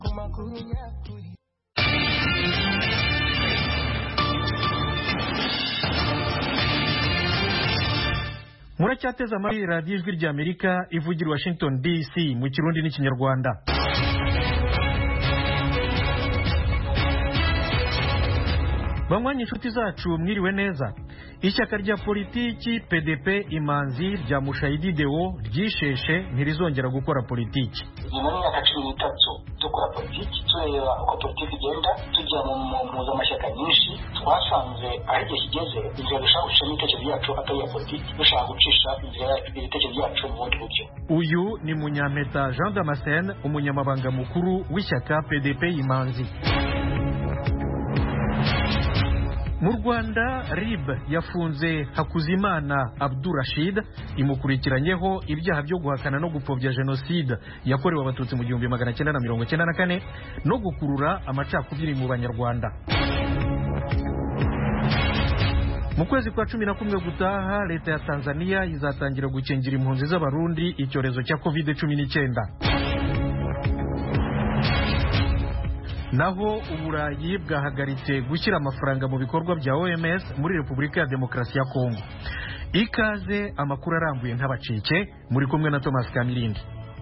Muracyateza amatwi radiyo ijwi ry'Amerika ivugira i Washington DC mu Kirundi n'Ikinyarwanda. Banywanyi inshuti zacu mwiriwe neza. Ishyaka rya politiki PDP Imanzi rya Mushayidi Deo ryisheshe ntirizongera gukora politiki. Nyuma y'imyaka 13 dukora politiki tureba uko politiki igenda tujya mu mpuzamashaka nyinshi twasanze aho igihe kigeze inzira dushaka gucisha ibitekerezo byacu atari iya politiki dushaka gucisha inzira ibitekerezo byacu mu bundi buryo. Uyu ni Munyampeta Jean Damascene, umunyamabanga mukuru w'ishyaka PDP Imanzi. Mu Rwanda RIB yafunze Hakuzimana Abdurrashid imukurikiranyeho ibyaha byo guhakana no gupfobya jenoside yakorewe abatutsi mu 1994 no gukurura amacakubiri mu banyarwanda. Mu kwezi kwa 11 gutaha leta ya Tanzania izatangira gukingira impunzi z'abarundi icyorezo cya COVID-19. Naho Uburayi bwahagaritse gushyira amafaranga mu bikorwa bya OMS muri Repubulika ya Demokarasi ya Kongo. Ikaze amakuru arambuye ntabacike, muri kumwe na Thomas Kamilindi.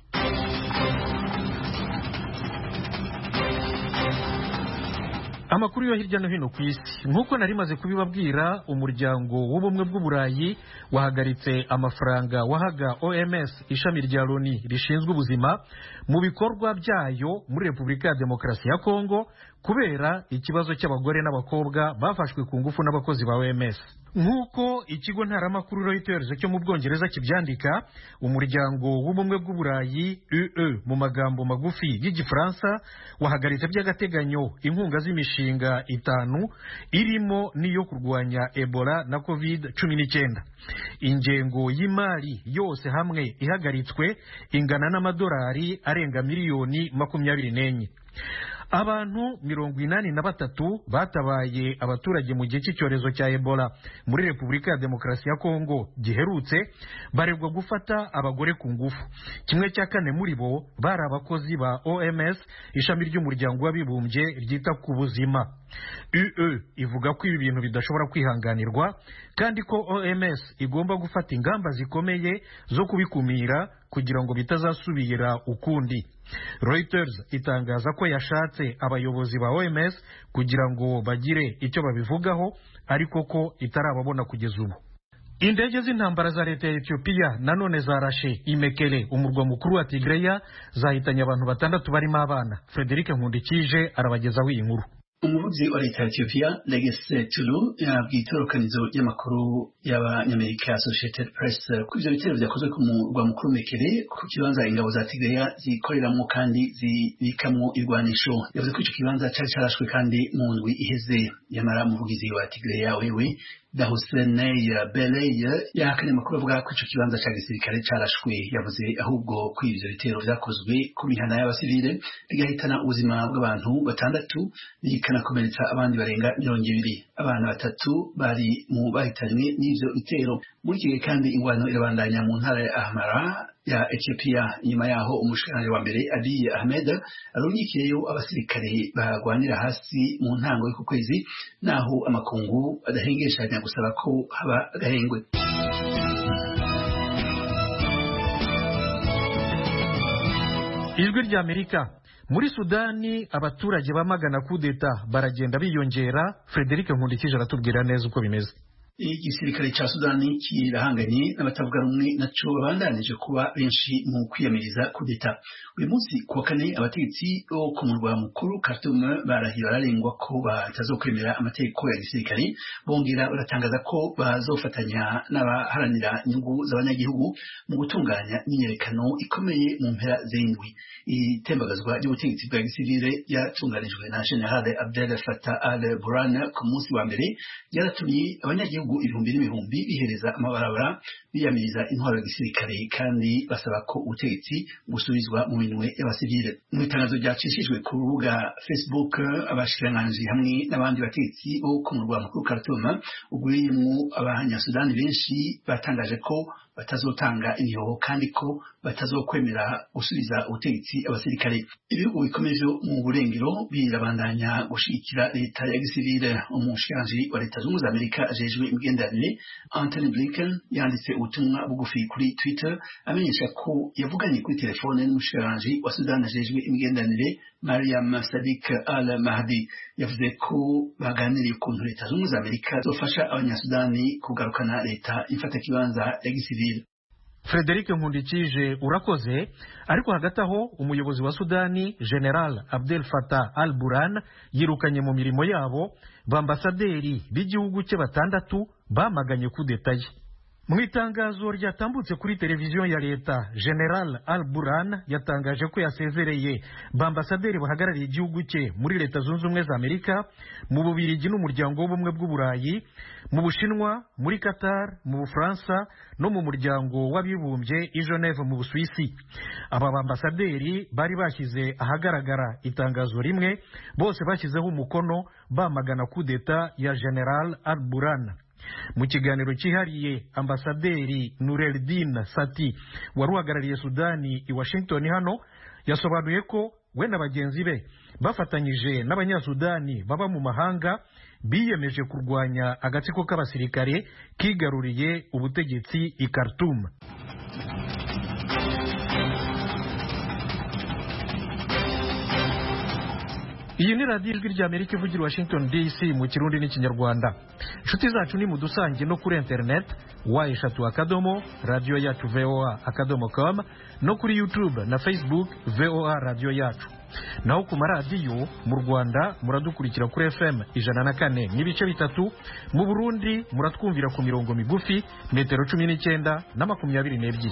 Amakuru yo hirya no hino ku isi, nk'uko nari maze kubibabwira, umuryango w'ubumwe bw'Uburayi wahagaritse amafaranga wahaga OMS ishami rya Loni rishinzwe ubuzima mu bikorwa byayo muri Repubulika ya Demokarasi ya Kongo kubera ikibazo cy'abagore n'abakobwa bafashwe ku ngufu n'abakozi ba OMS. Nk'uko ikigo ntaramakuru Reuters cyo mu Bwongereza kibyandika, umuryango w'ubumwe bw'Uburayi UE mu magambo magufi y'Igifaransa wahagaritse by'agateganyo inkunga z'imishinga 5 irimo niyo kurwanya Ebola na COVID-19. Ingengo y'imari yose hamwe ihagaritswe ingana n'amadolari arenga miliyoni 24. Abantu 83 batabaye abaturage mu gihe cy'icyorezo cya Ebola muri Repubulika ya Demokarasi ya Kongo giherutse baregwa gufata abagore ku ngufu. 1/4 muri bo bari abakozi ba OMS ishami ry'umuryango w'abibumbye ryita ku buzima. UE ivuga ko ibi bintu bidashobora kwihanganirwa kandi ko OMS igomba gufata ingamba zikomeye zo kubikumira kugira ngo bitazasubira ukundi. Reuters itangaza ko yashatse abayobozi ba OMS kugira ngo bagire icyo babivugaho ariko ko itarababona kugeza ubu. Indege z'intambara za leta ya Ethiopia nanone zarashe Imekele, umurwa mukuru wa Tigray, zahitanye abantu 6 barimo abana. Frederic Nkundikije arabagezaho iyi nkuru. Umuvugizi wa leta ya Ethiopia Legesse Tulu yabwiye itorokanizo y'amakuru y'abanyamerika Associated Press ko ivyo bitero vyakozwe ku murwa mukuru Mekele ku kibanza ingabo za Tigray zikoreramwo kandi zibikamwo irwanisho. Yavuze ko ico kibanza cari carashwe kandi mu ndwi iheze. Yamara umuvugizi wa Tigray wewe Dahussenei Beleye yahakanye amakuru avuga ko ico kibanza ca gisirikare carashwe. Yavuze ahubwo ko ivyo bitero vyakozwe ku mihana y'abasivile bigahitana ubuzima bw'abantu 6 bikanakomeretsa abandi barenga 200. Abana 3 bari mu bahitanywe n'ivyo bitero. Muri iki gihe kandi ingwano irabandanya mu ntara ya Amhara ya Ethiopia. Nyuma yaho umushikiranganje wa mbere Abiy Ahmed arungikiyeyo abasirikare bagwanira hasi mu ntango y'uku kwezi, naho amakungu adahengeshanya gusaba ko haba agahengwe. Ijwi ry'Amerika. Muri Sudani abaturage bamagana kudeta baragenda biyongera. Frederic Nkundikije aratubwira neza uko bimeze. Igisirikare ca Sudani kirahanganye n'abatavuga rumwe naco babandanije kuba benshi mu kwiyamiriza kudeta. Uyu munsi kuwa kane abategetsi bo ku murwa mukuru Khartoum barahira bararengwa ko batazokwemera amategeko ya gisirikare, bongera baratangaza ko bazofatanya n'abaharanira inyungu z'abanyagihugu mu gutunganya imyiyerekano ikomeye mu mpera z'indwi. Itembagazwa ry'ubutegetsi bwa gisivile yatunganijwe na General Abdel Fattah al-Burhan ku munsi wa mbere yaratumye abanyagihugu ibihumbi n'ibihumbi bihereza amabarabara biyamiriza intwaro ya gisirikare kandi basaba ko ubutegetsi busubizwa mu minwe y'abasivile. Mu itangazo ryacishijwe ku rubuga Facebook, abashikiranganji hamwe n'abandi bategetsi bo ku murwa mukuru Khartoum uguriyemwo abanyasudani benshi batangaje ko batazotanga imihoho kandi ko batazokwemera gusubiza ubutegetsi abasirikare. Ibihugu bikomeje mu burengero birabandanya gushigikira leta ya gisivile. Umushikiranganji wa leta zunze ubumwe za Amerika ajejwe imigenderanire Anthony Blinken yanditse ubutumwa bugufi kuri Twitter amenyesha ko yavuganye kuri telefone n'umushikiranganji wa Sudani ajejwe imigenderanire Mariam Sadiq al-Mahdi. Yavuze ko baganiriye ukuntu leta zunze ubumwe za Amerika zofasha abanyasudani kugarukana leta ifata kibanza ya gisivile. Frederic Nkundikije urakoze. Ariko hagati aho umuyobozi wa Sudani General Abdel Fattah al-Burhan yirukanye mu mirimo yabo bambasaderi b'igihugu cye batandatu bamaganye kudeta ye. Mu itangazo ryatambutse kuri televiziyo ya leta, General al-Burhan yatangaje ko yasezereye bambasaderi bahagarariye igihugu cye muri leta zunze ubumwe za Amerika, mu Bubiligi n'umuryango w'ubumwe bw'uburayi, mu Bushinwa, muri Qatar, mu Bufaransa no mu muryango w'abibumbye i Geneve mu Busuwisi. Aba bambasaderi bari bashyize ahagaragara itangazo rimwe, bose bashyizeho umukono bamagana kudeta ya General al-Burhan. Mu kiganiro cyihariye, ambasaderi Nureddin Sati wari uhagarariye Sudani i Washington hano yasobanuye ko we na bagenzi be bafatanyije n'abanyasudani baba mu mahanga biyemeje kurwanya agatsiko k'abasirikare kigaruriye ubutegetsi i Khartoum. Iyi ni radiyo ijwi ry'Amerika ivugira Washington DC mu Kirundi n'Ikinyarwanda. Inshuti zacu ni mudusange no kuri internet wa3 radio yacu voa.com no kuri YouTube na Facebook VOA radio yacu. Naho ku maradiyo mu Rwanda muradukurikira kuri FM 104 n'ibice bitatu, mu Burundi muratwumvira ku mirongo migufi metero 19 na 22.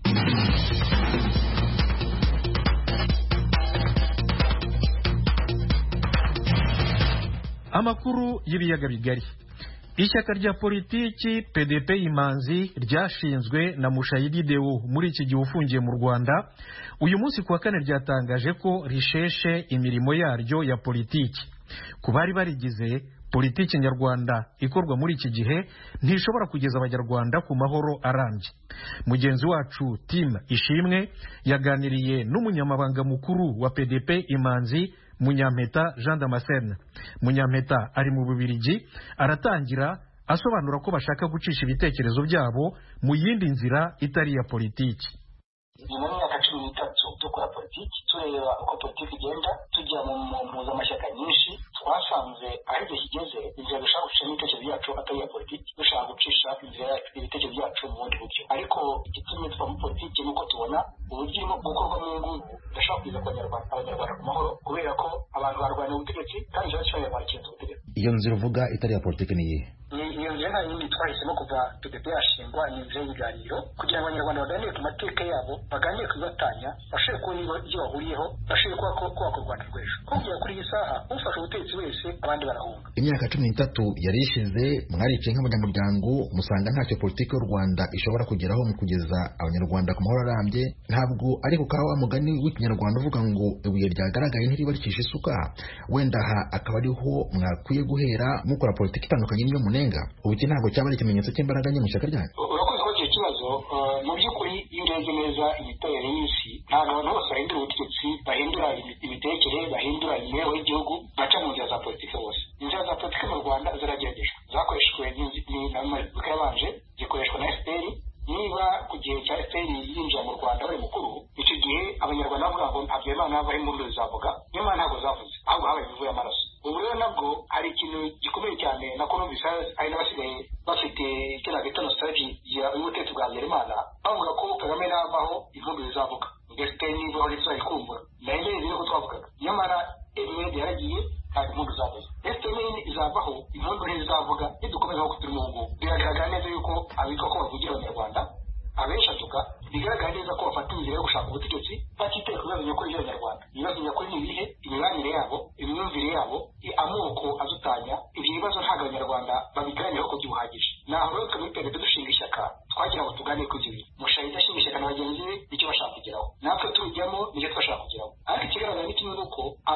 Amakuru y'ibiyaga bigari. Ishyaka rya politiki PDP Imanzi ryashinzwe na Mushayidi Deo muri iki gihe ufungiye mu Rwanda, uyu munsi kuwa kane ryatangaje ko risheshe imirimo yaryo ya politiki. Ku bari barigize, politiki nyarwanda ikorwa muri iki gihe ntishobora kugeza abanyarwanda ku mahoro arambye. Mugenzi wacu Tim Ishimwe yaganiriye n'umunyamabanga mukuru wa PDP Imanzi Munyampeta Jean Damascene. Munyampeta ari mu Bubiligi, aratangira asobanura ko bashaka gucisha ibitekerezo byabo mu yindi nzira itari ya politiki. Nyuma y'imyaka 13 dukora politiki, tureba uko politiki igenda, tujya mu mpuzamashaka nyinshi, twasanze aho igihe kigeze inzira dushaka gucisha ibitekerezo byacu atari ya politiki, dushaka gucisha inzira ibitekerezo byacu mu bundi buryo. Ariko igitumye tuva muri politiki nuko tubona uburyo irimo gukorwa mu ngubu ndashaka kugeza ku abanyarwanda ku mahoro, kubera ko abantu barwanya ubutegetsi kandi ikibazo cyabo bakinze ubutegetsi. Iyo nzira uvuga itari ya politiki ni iyihe? Iyo nzira nta yindi twahisemo kuva PDP yashingwa, ni inzira y'ibiganiro kugira ngo abanyarwanda baganire ku mateka yabo, baganire ku bibatanya, bashobore kubona ibyo bahuriyeho, bashobore kubaka u Rwanda rw'ejo. Kugera kuri iyi saha ufashe ubutegetsi wese abandi barahunga. Imyaka 13 yari ishize, mwaricaye nk'abanyamuryango musanga ntacyo politiki y'u Rwanda ishobora kugeraho mu kugeza abanyarwanda ku mahoro arambye. Ntabwo ariko kawa mugani w'ikinyarwanda uvuga ngo ibuye ryagaragaye ntiriba ricisha isuka. Wenda aha akaba ariho mwakwiye guhera mukora politiki itandukanye n'iyo munenga. Ubu iki ntabwo cyaba ari ikimenyetso cy'imbaraga nke mu ishyaka ryanyu? Urakoze ko icyo kibazo mu by'ukuri iyo urebye neza imiterere y'isi, ntabwo abantu bose bahindura ubutegetsi, bahindura imitekere, bahindura imibereho y'igihugu, baca mu nzira za politiki bose. Inzira za politiki mu Rwanda zirageragejwe, zakoreshejwe n'Amabwiriza yabanje, zikoreshwa na FPR. Niba ku gihe cya FPR yinjira mu Rwanda bari mukuru, icyo gihe abanyarwanda bavuga ngo ntabwo Imana bari mu nduru zavuga, nyamara ntabwo zavuze, ahubwo habaye imivu y'amaraso. Ubu rero nabwo hari ikintu gikomeye cyane na Columbus ari n'abasigaye bafite icyo nabita nostalgie y'ubutegetsi bwa Habyarimana, bavuga ko Kagame navaho imvugo zizavuga, FPR niba ari tuzayikumbura, nayo nzi ko twavugaga, nyamara Edward yaragiye ntabwo imvugo zavuze. FPR izavaho imvugo ntizizavuga, nidukomeza aho turi mu ngubu biragaragara neza yuko abitwa ko bavugira abanyarwanda abenshi atuka, bigaragara neza ko bafata inzira yo gushaka ubutegetsi batitaye ku bibazo nyakuri by'abanyarwanda. Ibibazo nyakuri ni ibihe? Imibanire yabo, imyumvire yabo, amoko azutanya. Ibyo bibazo ntabwo abanyarwanda babiganiraho ku buryo buhagije. Naho rero twebwe PDP dushinga ishyaka twagira ngo tuganire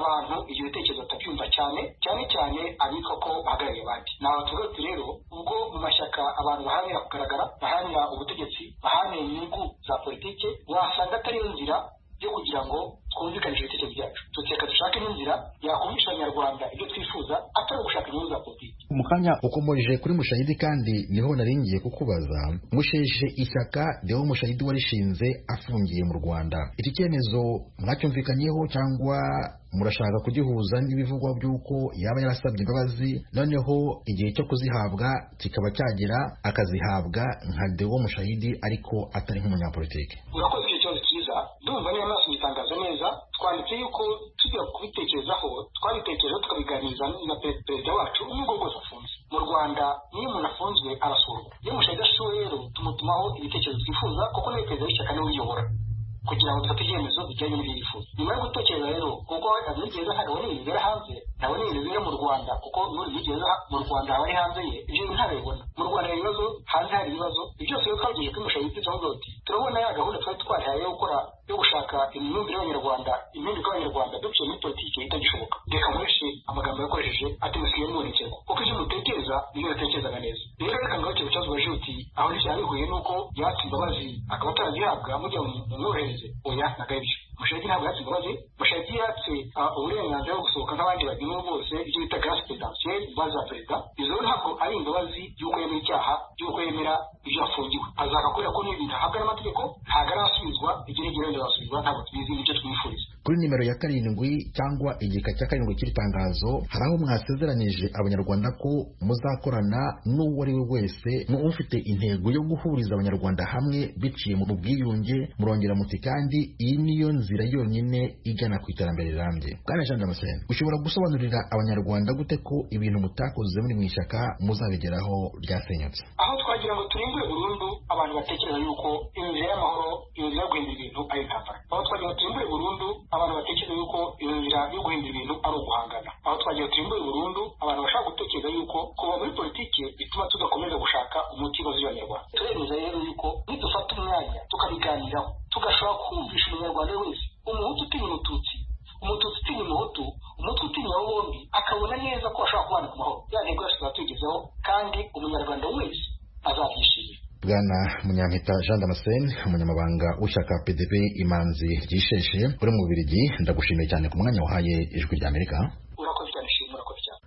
abantu ibyo bitekerezo batabyumva cyane cyane abitwa ko bahagarariye abandi. Ni abaturage rero ubwo mu mashyaka abantu baharanira kugaragara, baharanira ubutegetsi, baharanira inyungu za politike, wasanga atari yo nzira yo kugira ngo twumvikanishe ibitekerezo byacu. Tuteka dushake n'inzira yakumvisha abanyarwanda ibyo twifuza atari gushaka inyungu za politiki. Mu kanya ukomoje kuri Mushayidi kandi niho naringiye kukubaza, musheje ishyaka Deo Mushayidi warishinze afungiye mu Rwanda, iki cyemezo mwacyumvikanyeho cyangwa murashaka kugihuza n'ibivugwa by'uko yaba yarasabye imbabazi noneho igihe cyo kuzihabwa kikaba cyagera akazihabwa nka Deo Mushayidi ariko atari nk'umunyapolitike? Urakoze ikibazo cyiza. Ndumva niyo maso bitangaza neza. Twanditse yuko tujya kubitekerezaho, twabitekerezaho tukabiganiriza na perezida wacu n'ubwo bwose afunze. Mu Rwanda niyo umuntu afunzwe arasurwa. Iyo Mushayidi ashowe rero tumutumaho ibitekerezo twifuza kuko niwe perezida w'ishyaka niwe uyobora kugira ngo dufate ibyemezo bijyanye n'ibyo yifuza. Nyuma yo gutekereza rero kuko abigeza ntabwo abona ibintu bibera hanze, ntabona ibintu bibera mu Rwanda kuko n'uri bigeza mu Rwanda aba ari hanze ye, ibyo bintu ntabibona. Mu Rwanda hari ibibazo, hanze hari ibibazo, ibyo byose rero twagiye kuri Mushayidi tuvuga uti turabona ya gahunda twari twahaye yo gukora yo gushaka imyumvire y'Abanyarwanda, impinduka y'Abanyarwanda duciye muri politiki itagishoboka. Reka nkoreshe amagambo yakoresheje ati musigaye mubonekerwa kuko ibyo mutekereza nibyo batekerezaga neza. Rero reka ngaruke ku kibazo baje uti aho ntibyarihuye nuko yatse imbabazi akaba atarazihabwa mujya mu mworohereze. Oya, ntabwo ari byo. Mushayidi ntabwo yatse imbabazi. Mushayidi yatse uburenganzira bwo gusohoka nk'abandi bagenwa bose, ibyo bita grâce présidentielle, imbabazi za perezida. Izo ntabwo ari imbabazi y'uko yemera icyaha, y'uko yemera ibyo afungiwe. Azakakubwira ko n'ibintu ahabwa n'amategeko ntabwo arasubizwa, igihe wenda basubizwa ntabwo tubizi nicyo twifuriza. Kuri nimero ya 7 cyangwa igika cya 7 cy'iri tangazo hari aho mwasezeranyije abanyarwanda ko muzakorana n'uwo ari we wese ufite intego yo guhuriza abanyarwanda hamwe biciye mu bwiyunge, murongera muti kandi iyi niyo nzira yonyine igana ku iterambere rirambye. Bwana Jean Damascene, ushobora gusobanurira abanyarwanda gute ko ibintu mutakoze muri mu ishyaka muzabigeraho ryasenyutse? Aho twagira ngo turimbure burundu abantu batekereza yuko inzira y'amahoro, inzira yo guhindura ibintu ari intambara. Aho twagira ngo turimbure burundu abantu batekereza yuko inzira yo guhindura ibintu ari uguhangana. Aho twagira ngo turimbure burundu abantu bashaka gutekereza yuko kuba muri politiki bituma tudakomeza gushaka umuti w'ibibazo by'Abanyarwanda. Turemeza rero yuko nidufata umwanya tukabiganiraho, tugashobora kumvisha umunyarwanda wese, umuhutu utinya umututsi, umututsi utinya umuhutu, umutwe utinya abo bombi, akabona neza ko ashobora kubana ku mahoro. Ya ntego yacu tugezeho kandi umunyarwanda wese azabyishimira. Bwana Munyampeta Jean Damascene, umunyamabanga w'ishyaka PDP Imanzi ryisheshe uri mu Bubiligi, ndagushimiye cyane ku mwanya wahaye Ijwi ry'Amerika. Urakoze cyane, urakoze cyane.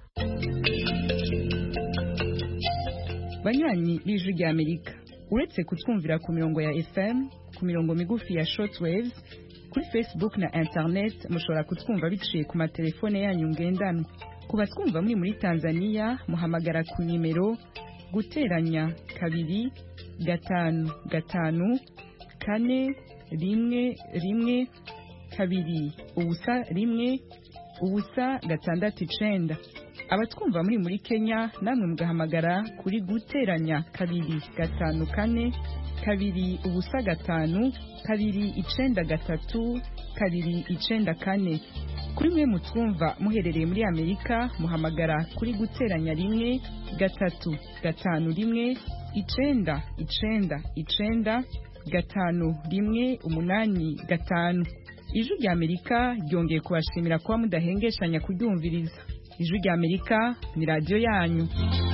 Banywanyi b'Ijwi ry'Amerika, uretse kutwumvira ku mirongo ya FM, ku mirongo migufi ya shortwaves, kuri Facebook na internet mushobora kutwumva biciye ku matelefone yanyu ngendanwa. Ku batwumva muri Tanzania muhamagara ku nimero guteranya 2 5 5 4 1 1 2 ubusa 1 ubusa 6 abatwumva muri Kenya namwe mugahamagara kuri guteranya 2 5 4 2 ubusa 5 2 9 3 2 9 kuri mwe mutwumva muherereye muri Amerika muhamagara kuri guteranya 1 3 5 1 9 9 5 1 8 5. Ijwi ry'Amerika ryongeye kubashimira kuba mudahengeshanya kuryumviriza. Ijwi ry'Amerika ni radio yanyu.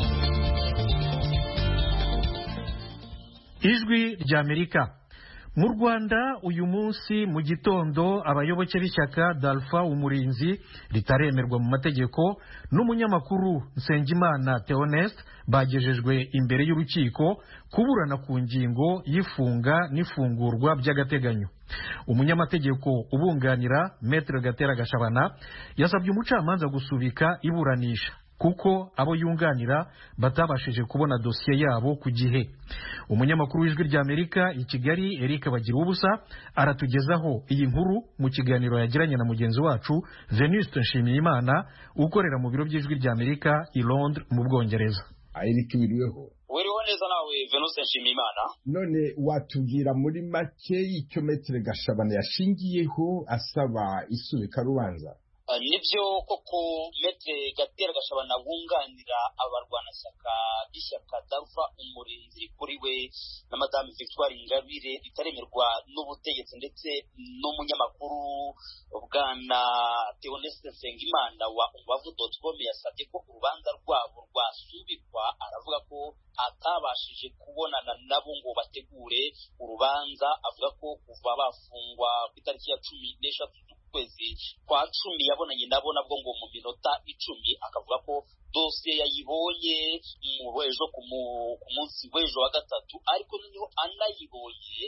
Ijwi ry'Amerika. Mu Rwanda uyu munsi mu gitondo abayoboke b'ishyaka Dalpha Umurinzi ritaremerwa mu mategeko n'umunyamakuru Nsengimana Theoneste bagejejwe imbere y'urukiko kuburana ku ngingo y'ifunga n'ifungurwa by'agateganyo. Umunyamategeko ubunganira Maître Gatera Gashabana yasabye umucamanza gusubika iburanisha kuko abo yunganira batabashije kubona dosiye yabo ku gihe. Umunyamakuru w'Ijwi ry'Amerika i Kigali Eric Bagirubusa aratugezaho iyi nkuru mu kiganiro yagiranye na mugenzi wacu Venuste Nshimiyimana ukorera mu biro by'Ijwi ry'Amerika i Londres mu Bwongereza. Eric wiriweho? Wiriwe neza nawe Venuste Nshimiyimana. None watubwira muri make icyo Maître Gashabana yashingiyeho asaba isubika rubanza? nibyo koko Maître Gatera Gashabana wunganira abarwanashyaka b'ishyaka Dalfa umurinzi kuri we na Madame Victoire Ingabire ritaremerwa n'ubutegetsi ndetse n'umunyamakuru bwana Theoneste Nsengimana wa Umubavu.com yasabye ko urubanza rwabo rwasubikwa. Aravuga ko atabashije kubonana nabo ngo bategure urubanza. Avuga ko kuva bafungwa ku itariki ya 16 z'ukwezi kwa 10 yabonanye nabo nabwo ngo mu minota 10. Akavuga ko dosiye yayibonye mu ejo ku munsi w'ejo wa gatatu, ariko niho anayibonye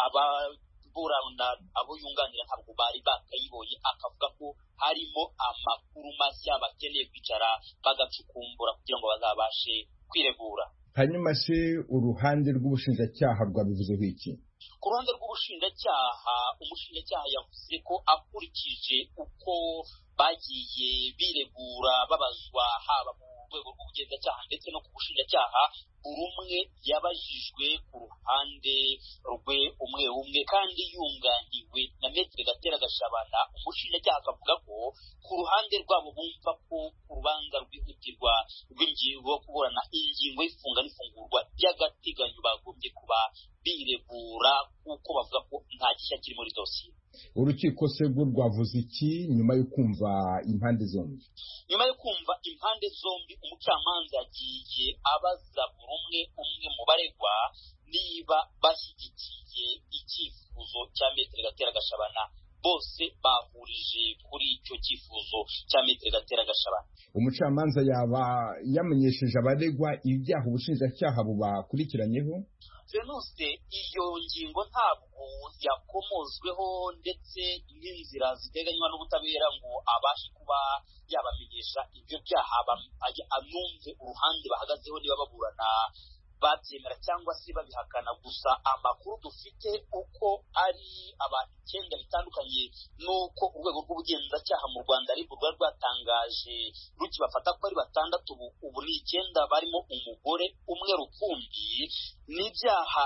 ababurana abo yunganira ntabwo bari bakayibonye. Akavuga ko harimo amakuru mashya bakeneye kwicara bagacukumbura kugira ngo bazabashe kwiregura. Hanyuma se uruhande rw'ubushinjacyaha rwabivuzeho iki? Ku ruhande rw'ubushinjacyaha, umushinjacyaha yavuze ko akurikije uko bagiye biregura babazwa haba mu rwego rw'ubugenzacyaha ndetse no ku bushinjacyaha, buri umwe yabajijwe ku ruhande rwe umwe kandi yunganiwe na Maître Gatera Gashabana. Umushinjacyaha akavuga ko ku ruhande rwabo bumva ko urubanza rwihutirwa rw'ingingo yo kuburana ingingo y'ifunga n'ifungurwa ry'agateganyo bagombye kuba biregura, kuko bavuga ko nta gishya kiri muri dosiye. Urukiko se rwo rwavuze iki nyuma yo kumva impande zombi? Nyuma yo kumva impande zombi, umucamanza yagiye abaza buri umwe mu baregwa niba bashyigikiye icyifuzo cya Maître Gatera Gashabana. Bose bahurije kuri icyo cyifuzo cya Maître Gatera Gashabana. Umucamanza yaba yamenyesheje abaregwa ibyaha ubushinjacyaha bubakurikiranyeho? Venuste, iyo ngingo ntabwo yakomozweho ndetse n'inzira ziteganywa n'ubutabera ngo abashe kuba yabamenyesha ibyo byaha anumve uruhande bahagazeho niba baburana babyemera cyangwa se babihakana. Gusa amakuru dufite uko ari abantu 9 bitandukanye nuko urwego rw'ubugenzacyaha mu Rwanda ari rwari rwatangaje rukibafata ko ari 6. Ubu ni 9 barimo umugore umwe rukumbi n'ibyaha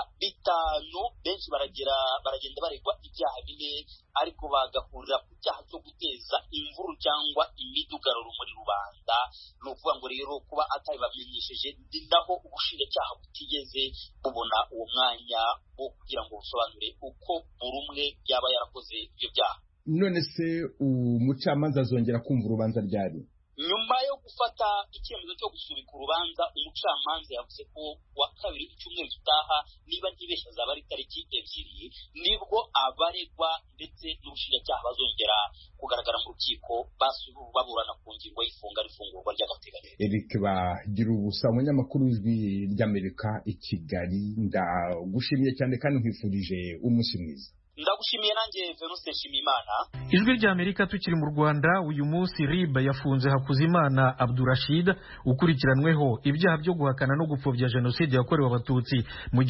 5. Benshi baragenda baregwa ibyaha 4, ariko bagahurira ku cyaha cyo guteza imvuru cyangwa imidugararo muri rubanda. Ni ukuvuga ngo rero kuba atabibamenyesheje naho ubushinjacyaha butigeze bubona uwo mwanya wo kugira ngo busobanure uko buri umwe yaba yarakoze ibyo byaha. None se umucamanza azongera kumva urubanza ryari? Nyuma yo gufata icyemezo cyo gusubika urubanza, umucamanza yavuze ko wa kabiri icyumweru gitaha, niba ntibeshya zaba ari tariki 2, nibwo abaregwa ndetse n'ubushinjacyaha bazongera kugaragara mu rukiko baburana ku ngingo y'ifunga n'ifungurwa ry'agateganyo. Eric Bagira ubusa, umunyamakuru w'Ijwi ry'Amerika i Kigali, ndagushimiye cyane kandi nkwifurije umunsi mwiza. Ndagushimiye nanjye Venuste Nshimiyimana. Ijwi ry'Amerika tukiri mu Rwanda, uyu munsi RIB yafunze Hakuzimana Abdurashid ukurikiranweho ibyaha byo guhakana no gupfobya jenoside yakorewe abatutsi mu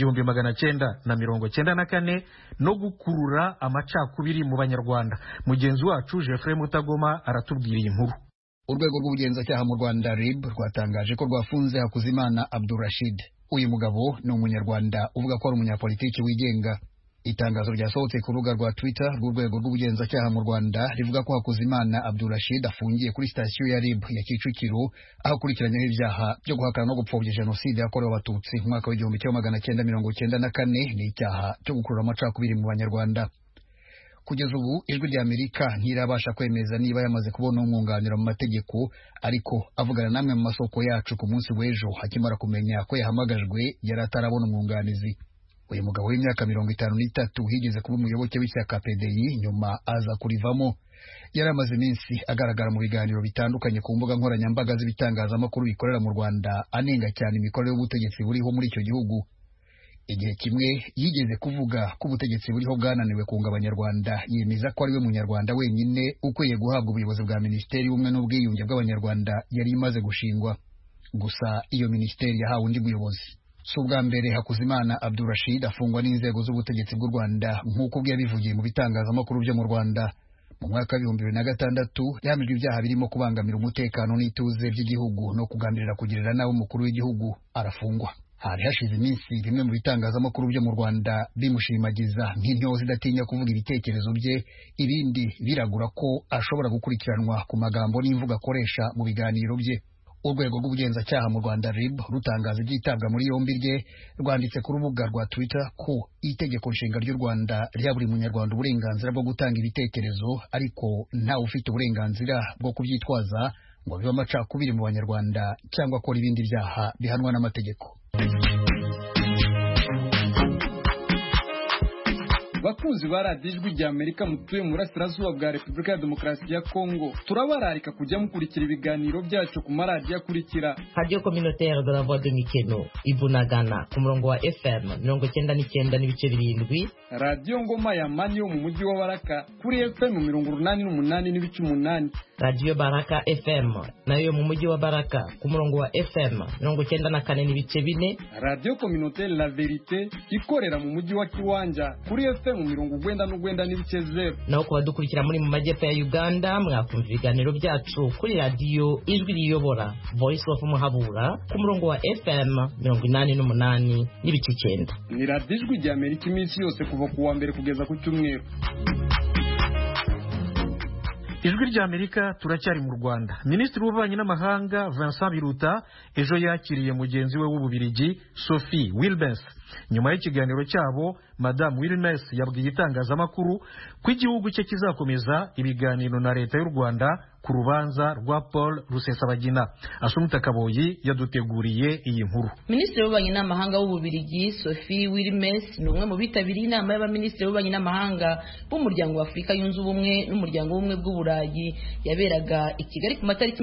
1994 no gukurura amacakubiri mu Banyarwanda. Mugenzi wacu Jeffrey Mutagoma aratubwira iyi nkuru. Urwego rw'ubugenzacyaha mu Rwanda RIB rwatangaje ko rwafunze Hakuzimana Abdurashid. Uyu mugabo ni umunyarwanda uvuga ko ari umunyapolitiki wigenga. Itangazo ryasohotse ku rubuga rwa Twitter rw'urwego rw'ubugenzacyaha mu Rwanda rivuga ko Hakuzimana Abdurashid afungiye kuri sitasiyo ya RIB ya Kicukiro aho akurikiranyweho ibyaha byo guhakana no gupfobya jenoside yakorewe abatutsi mu mwaka w'1994 n'icyaha cyo gukurura amacakubiri mu Banyarwanda. Kugeza ubu Ijwi ry'Amerika ntirabasha kwemeza niba yamaze kubona umwunganira mu mategeko, ariko avugana namwe mu masoko yacu ku munsi w'ejo hakimara kumenya ko yahamagajwe yari atarabona umwunganizi. Uyu mugabo w'imyaka 53 higeze kuba umuyoboke w'ishyaka PDI, nyuma aza kurivamo. Yari amaze iminsi agaragara mu biganiro bitandukanye ku mbuga nkoranyambaga z'ibitangazamakuru bikorera mu Rwanda, anenga cyane imikorere y'ubutegetsi buriho muri icyo gihugu. Igihe kimwe yigeze kuvuga ko ubutegetsi buriho bwananiwe kunga Abanyarwanda, yemeza ko ari we munyarwanda wenyine ukwiye guhabwa ubuyobozi bwa Minisiteri y'Ubumwe n'Ubwiyunge bw'Abanyarwanda yari imaze gushingwa. Gusa iyo minisiteri yahawe undi muyobozi. Si ubwa mbere Hakuzimana Abdurashid afungwa n'inzego z'ubutegetsi bw'u Rwanda nk'uko byabivugiye mu bitangazamakuru byo mu Rwanda. Mu mwaka wa 2006 yahamijwe ibyaha birimo kubangamira umutekano n'ituze by'igihugu no kugambirira kugirira nabi umukuru w'igihugu, arafungwa. hari hashize iminsi bimwe mu bitangazamakuru byo mu Rwanda bimushimagiza nk'intyoza idatinya kuvuga ibitekerezo bye, ibindi biragura ko ashobora gukurikiranwa ku magambo n'imvugo akoresha mu biganiro bye. Urwego rw'ubugenzacyaha mu Rwanda RIB rutangaza iby'itabwa muri yombi rye rwanditse ku rubuga rwa Twitter ko itegeko nshinga ry'u Rwanda rya buri munyarwanda uburenganzira bwo gutanga ibitekerezo, ariko ntawe ufite uburenganzira bwo kubyitwaza ngo bibe amacakubiri mu banyarwanda cyangwa akora ibindi byaha bihanwa n'amategeko. Bakunzi ba radiyo ijwi rya Amerika mutuye mu burasirazuba bwa Repubulika ya Demokarasi ya Kongo, turabararika kujya mukurikira ibiganiro byacu ku maradiyo akurikira: Radio Communautaire de la Voix de Mikeno Ibunagana ku murongo wa FM 99.7, Radio Ngoma ya Mani yo mu mujyi wa Baraka kuri FM 88.8, Radio Baraka FM nayo mu mujyi wa Baraka ku murongo wa FM 94.4, Radio Communautaire La Verite ikorera mu mujyi wa Kiwanja kuri FM 99.0. naho ku badukurikira muri mu majyepfo ya Uganda mwakumva ibiganiro byacu kuri radio Ijwi Riyobora Voice of Muhabura ku murongo wa FM 88.9. Ni radiyo Ijwi rya Amerika iminsi yose kuva ku wa mbere kugeza ku cyumweru. Ijwi rya Amerika turacyari mu Rwanda. Minisitiri w'ububanyi n'amahanga Vincent Biruta ejo yakiriye mugenzi we w'Ububiligi Sophie Wilbens. Nyuma y'ikiganiro cyabo, Madame Wilbens yabwiye itangazamakuru ko igihugu cye kizakomeza ibiganiro na leta y'u Rwanda ku rubanza rwa Paul Rusesabagina. Asumta Kaboyi yaduteguriye iyi nkuru. Minisitiri w'ububanyi n'amahanga w'Ububiligi Sophie Wilbens ni umwe mu bitabiriye inama y'abaminisitiri w'ububanyi n'amahanga b'umuryango wa Afurika yunze ubumwe n'umuryango w'ubumwe bw'Uburayi yaberaga i Kigali ku matariki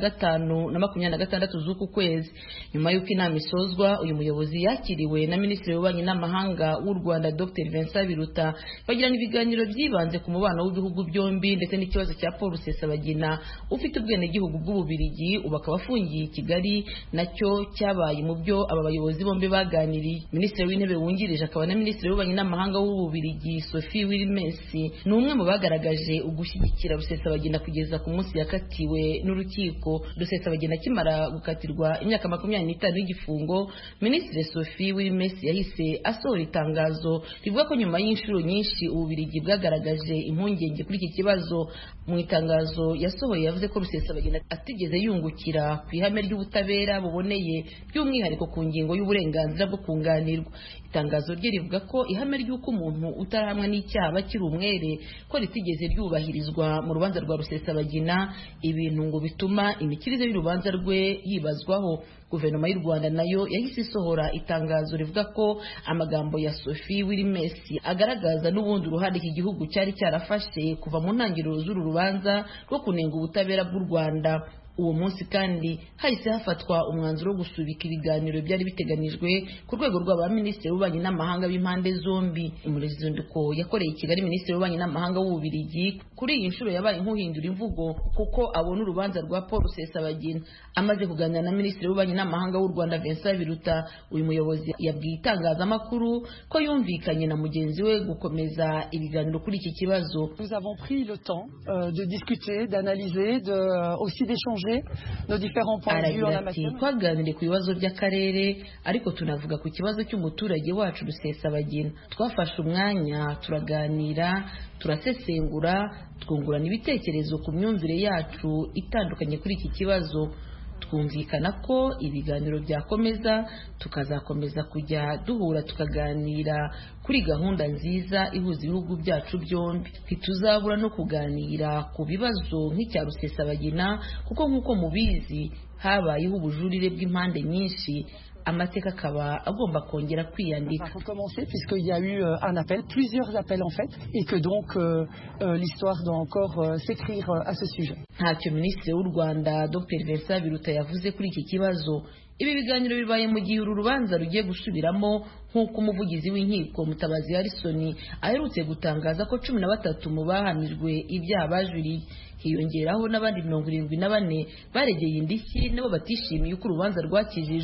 25 na 26 z'uku kwezi. Nyuma y'uko inama isozwa, uyu muyobozi yakiriwe na Minisitiri w'ububanyi n'amahanga w'u Rwanda Dr Vincent Biruta bagirana ibiganiro byibanze ku mubano w'ibihugu byombi ndetse n'ikibazo cya Paul Rusesabagina ufite ubwenegihugu bw'Ububiligi ubu akaba afungiye i Kigali, nacyo cyabaye mu byo aba bayobozi bombi baganiriye. Minisitiri w'intebe wungirije akaba na Minisitiri w'ububanyi n'amahanga w'Ububiligi Sophie Wilbens ni umwe mu bagaragaje ugushyigikira Rusesabagina kugeza ku munsi yakatiwe n'urukiko. Rusesabagina akimara gukatirwa imyaka 25 y'igifungo, Minisitiri Sophie Wilbens yahise asohora itangazo rivuga ko nyuma y'inshuro nyinshi Ububiligi bwagaragaje impungenge kuri iki kibazo. Mu itangazo yasohoye yavuze ko Rusesabagina atigeze yungukira ku ihame ry'ubutabera buboneye, by'umwihariko ku ngingo y'uburenganzira bwo kunganirwa. Itangazo rye rivuga ko ihame ry'uko umuntu utarahamwa n'icyaha bakiri umwere ko ritigeze ryubahirizwa mu rubanza rwa Rusesabagina, ibintu ngo bituma imikirize y'urubanza rwe yibazwaho. Guverinoma y'u Rwanda nayo yahise isohora itangazo rivuga ko amagambo ya Sophie Wilbens agaragaza n'ubundi uruhare iki gihugu cyari cyarafashe kuva mu ntangiriro z'uru rubanza rwo kunenga ubutabera bw'u Rwanda. Uwo munsi kandi hahise hafatwa umwanzuro wo gusubika ibiganiro byari biteganijwe ku rwego rw'abaminisitiri w'ububanyi n'amahanga b'impande zombi. Umuruzinduko yakoreye i Kigali Minisitiri w'ububanyi n'amahanga w'Ububiligi kuri iyi nshuro yabaye nk'uhindura imvugo kuko abona urubanza rwa Paul Rusesabagina. Amaze kuganira na Minisitiri w'ububanyi n'amahanga w'u Rwanda Vincent Biruta, uyu muyobozi yabwiye itangazamakuru ko yumvikanye na mugenzi we gukomeza ibiganiro kuri iki kibazo. Nous avons pris le temps de discuter, d'analyser, aussi d'échanger nos différents points de vue en la matière. Twaganiriye ku bibazo by'akarere ariko tunavuga ku kibazo cy'umuturage wacu Rusesabagina. Twafashe umwanya turaganira, turasesengura, twungurana ibitekerezo ku myumvire yacu itandukanye kuri iki kibazo. Twumvikana ko ibiganiro byakomeza, tukazakomeza kujya duhura tukaganira kuri gahunda nziza ihuza ibihugu byacu byombi. Ntituzabura no kuganira ku bibazo nk'icya Rusesabagina kuko nk'uko mubizi habayeho ubujurire bw'impande nyinshi, amateka akaba agomba kongera kwiyandika. Pour commencer, puisqu'il y a eu un appel, plusieurs appels en fait, et que donc l'histoire doit encore s'écrire à ce sujet. Ntacyo Minisitiri w'u Rwanda Dr Vincent Biruta yavuze kuri iki kibazo. Ibi biganiro bibaye mu gihe uru rubanza rugiye gusubiramo nk'uko umuvugizi w'inkiko Mutabazi Harrison aherutse gutangaza ko 13 mu bahanijwe ibyaha bajuriye, hiyongeraho n'abandi 74 baregeye indishyi nabo batishimiye uko urubanza rwakijijwe.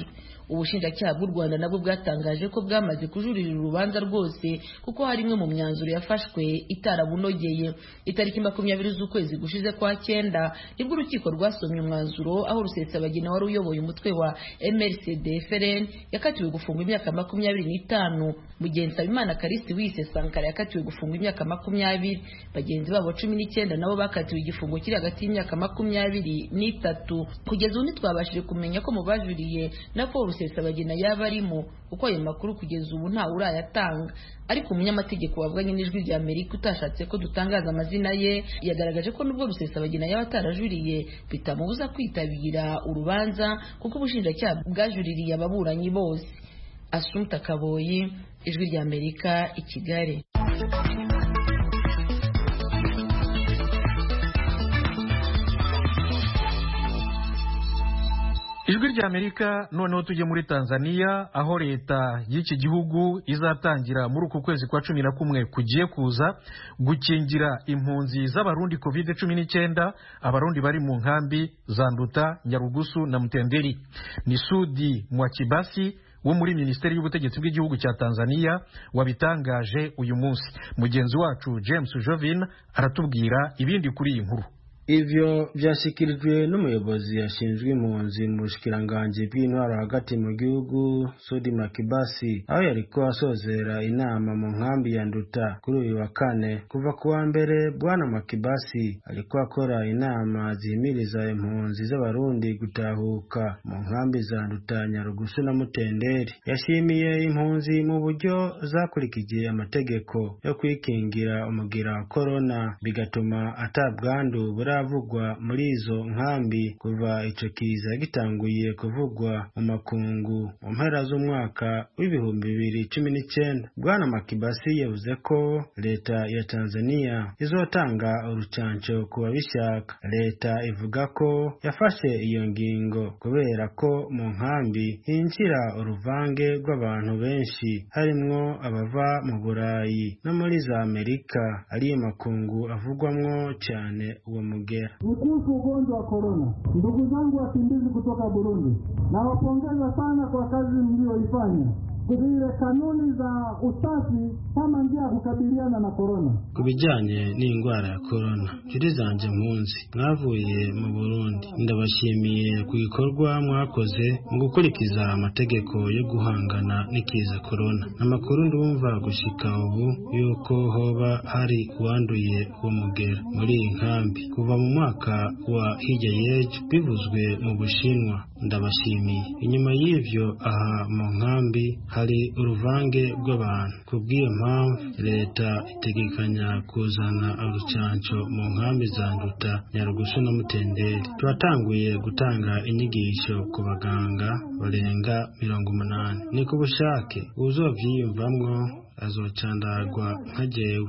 ubushinjacyaha bw'u Rwanda nabwo bwatangaje ko bwamaze kujuririra urubanza rwose kuko hari imwe mu myanzuro yafashwe itarabunogeye. Itariki 20 z'ukwezi gushize kwa 9 nibwo urukiko rwasomye umwanzuro aho Rusesabagina wari uyoboye umutwe wa MRCD-FRN yakatiwe gufungwa imyaka 25, mugenzi Habimana Callixte wise Sankara yakatiwe gufungwa imyaka 20, bagenzi babo 19 nabo bakatiwe igifungo kiri hagati y'imyaka 20 n'itatu. Kugeza ubu ntitwabashije kumenya ko mu bajuriye na Paul Rusesabagina yaba arimo uko ayo makuru kugeza ubu nta urayatanga, ariko umunyamategeko wavuganye n'Ijwi rya Amerika utashatse ko dutangaza amazina ye yagaragaje ko nubwo Rusesabagina yaba atarajuriye bitamubuza kwitabira urubanza kuko ubushinjacyaha bwajuririye ababuranyi bose. Assumpta Kaboyi, Ijwi rya Amerika, i Kigali. Ijwi rya Amerika. Noneho tujye muri Tanzania aho leta y'iki gihugu izatangira muri uku kwezi kwa 11 kugiye kuza gukingira impunzi z'abarundi COVID-19, abarundi bari mu nkambi za Nduta, Nyarugusu na Mtenderi. Ni Sudi Mwakibasi wo muri Minisiteri y'Ubutegetsi bw'igihugu cya Tanzania wabitangaje uyu munsi. Mugenzi wacu James Jovin aratubwira ibindi kuri iyi nkuru. Ivyo vyashikirijwe n'umuyobozi yashinzwe impunzi mu bushikiranganje bw'intwaro hagati mu gihugu Sudi Makibasi aho yariko asozera inama mu nkambi ya Nduta kuri uyu wa kane. Kuva kuwa mbere Bwana Makibasi ariko akora inama zihimiriza impunzi z'abarundi gutahuka mu nkambi za Nduta, Nyarugusu na Mutenderi. Yashimiye impunzi mu buryo zakurikije amategeko yo kwikingira umugira wa corona bigatuma atabwandu avugwa muri izo nkambi kuva ico kiza gitanguye kuvugwa mu makungu mu mpera z'umwaka w'ibihumbi 2019. Bwana Makibasi yavuze ko leta ya Tanzania izotanga urucanco ku babishaka. Leta ivuga ko yafashe iyo ngingo kubera ko mu nkambi hinjira uruvange rw'abantu benshi harimwo abava mu Burayi no muri za Amerika, ari makungu avugwamwo cyane uwo mugera. Kuhusu ugonjwa wa corona, ndugu zangu wakimbizi kutoka Burundi, nawapongeza sana kwa kazi mlioifanya. Kuzile kanuni za usafi kama njia kukabiliana na corona. Kubijanye n'ingwara ya corona, kirizanje mpunzi mwavuye mu Burundi, ndabashimiye ku gikorwa mwakoze mu gukurikiza amategeko yo guhangana n'ikiza corona. Amakuru ndumva gushika ubu yuko hoba hari uwanduye uwo mugera muri iyi nkambi kuva mu mwaka wa hirya y'ejo bivuzwe mu Bushinwa. Ndabashimiye. Inyuma y'ivyo aha mu nkambi hari uruvange rw'abantu. Kubw'iyo mpamvu leta itegekanya kuzana urucanco mu nkambi za Nduta, Nyarugusu na Mutenderi. Twatanguye gutanga inyigisho ku baganga barenga 80. Ni ku bushake uzovyiyumvamwo azocandagwa nka jewe.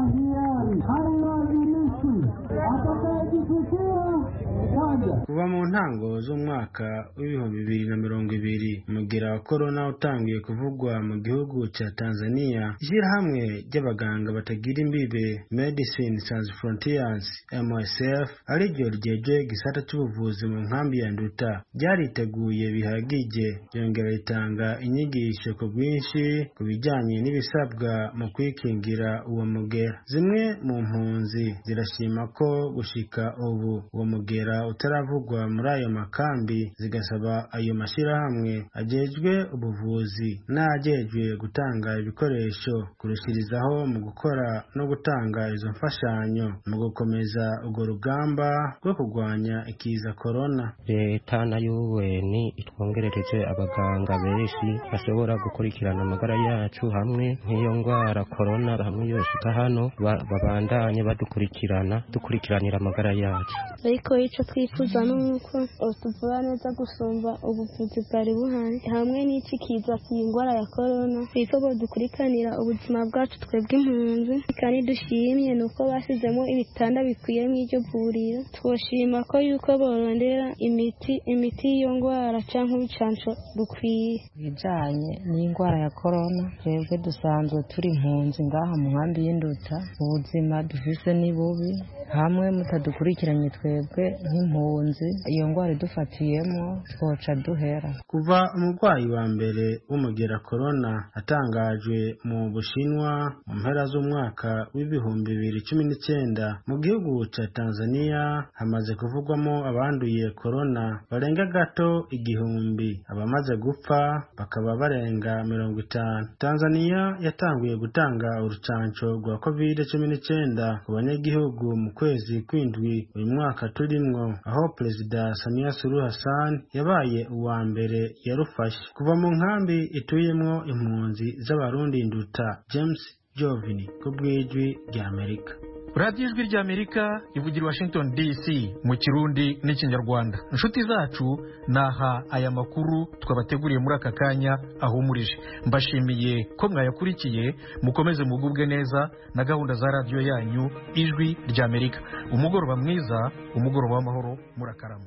Kuva mu ntango z'umwaka w'ibihumbi 2020 umugira wa corona utangiye kuvugwa mu gihugu cya Tanzania, ishyirahamwe ry'abaganga batagira imbibe Medicine Sans Frontiers MSF ariryo ryeje gisata cy'ubuvuzi mu nkambi ya Nduta ryariteguye bihagije, ryongera ritanga inyigisho ku bwinshi ku bijyanye n'ibisabwa mu kwikingira uwo mugera. Zimwe mu mpunzi zirashima ko gushika ubu uwo mugera utaravugwa muri ayo makambi, zigasaba ayo mashirahamwe ajejwe ubuvuzi n'ajejwe gutanga ibikoresho kurushirizaho mu gukora no gutanga izo mfashanyo mu gukomeza urwo rugamba rwo kurwanya ikiza corona. Leta nayo ni itwongerereje abaganga benshi bashobora gukurikirana amagara yacu hamwe nk'iyo ngwara corona hamwe yoshika hano babandanye dukurikiranira amagara yacu. Ariko ico twifuza nuko tuvura neza gusumba ubuvuzi bwari buhari hamwe n'iki kiza cy'ingwara ya corona, twifo dukurikanira ubuzima bwacu twebwe impunzi. Kandi dushimye nuko basizemo ibitanda bikwiye mw'iryo vuriro. Twoshima ko yuko borondera imiti iyo ngwara canke ubicanco rukwiye. Bijanye n'ingwara ya corona, twebwe dusanzwe turi impunzi ngaha mu nkambi y'Induta, ubuzima dufise ni bubi. Hamwe mutadukurikiranye twebwe nk'impunzi impunzi iyo ndwara idufatiyemo twoca duhera. Kuva umurwayi wa mbere w'umugera corona atangajwe mu Bushinwa mu mpera z'umwaka w'ibihumbi 2019 mu gihugu ca Tanzania hamaze kuvugwamo abanduye corona barenga gato 1000, abamaze gupfa bakaba barenga 50. Tanzania yatanguye gutanga urucanco rwa COVID-19 ku banyagihugu mu kwezi kw'indwi uyu mwaka turimwo, aho Perezida Samia Suluhu Hassan yabaye uwa mbere yarufashe. Kuva mu nkambi ituyemwo impunzi z'abarundi Nduta, James Jovini ku bw'ijwi rya Amerika. radiyo ijwi ry'Amerika ivugira Washington DC mu Kirundi n'Ikinyarwanda. Inshuti zacu, naha aya makuru twabateguriye muri aka kanya ahumurije. Mbashimiye ko mwayakurikiye, mukomeze mugubwe neza na gahunda za radiyo yanyu ijwi ry'Amerika. Umugoroba mwiza, umugoroba w'amahoro, murakarama.